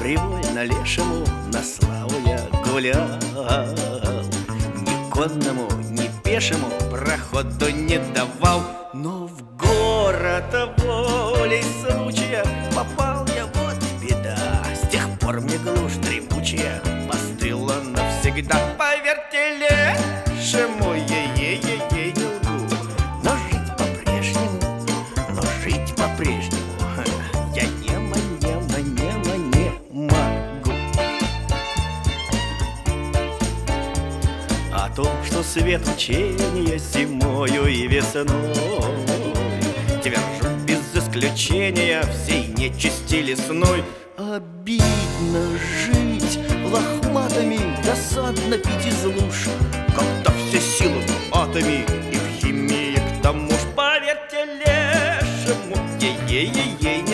Привольно лешему на славу я гулял. Ни конному, ни пешему проходу не давал. Но в город волей случая попал я, вот беда. С тех пор мне глушь дремучая постыла навсегда. Поверьте лешему, ей-ей-ей не лгу, но жить по-прежнему, я не могу. О том, что свет учения зимою и весной твержу без исключения всей нечисти лесной. Обидно жить лохматами, досадно пить из луж, когда все силы в атоме и в химии к тому ж. Поверьте лешему, ей-ей-ей